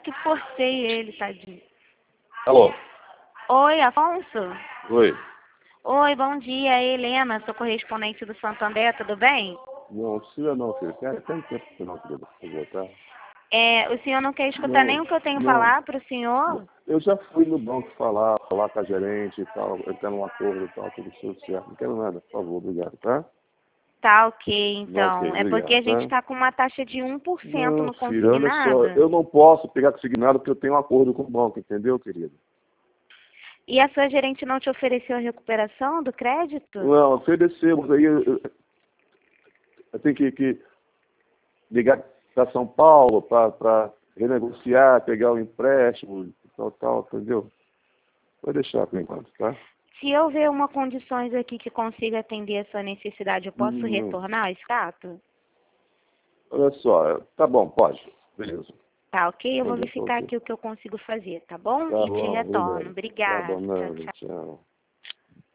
que forcei ele, tadinho. Alô? Oi, Afonso? Oi. Oi, bom dia, é Helena, sou correspondente do Santander, tudo bem? Não precisa não, filho. Tem tempo que não, querida, por favor, tá? O senhor não quer escutar nem o que eu tenho a falar para o senhor? Eu já fui no banco falar com a gerente e tal, entrar num acordo e tal, tudo certo. Não quero nada, por favor, obrigado, tá? Tá ok, então. Ok, É porque a obrigado, gente tá? está com uma taxa de 1% Não, no filho, olha só, consignado. eu não posso pegar consignado porque eu tenho um acordo com o banco, entendeu, querido? E a sua gerente não te ofereceu a recuperação do crédito? Não, oferecemos aí, eu tenho que ligar para São Paulo para renegociar, pegar o empréstimo, tal, entendeu? Vou deixar por enquanto, tá? Se houver uma condições aqui que consiga atender a sua necessidade, eu posso Não. retornar esse extrato? Olha só, tá bom, pode. Beleza. Tá ok? Eu vou Entendi, tá verificar ok. aqui o que eu consigo fazer, tá bom? Tá E te bom, retorno. obrigado. Tá bom, Obrigada. Tchau, nada, tchau. tchau.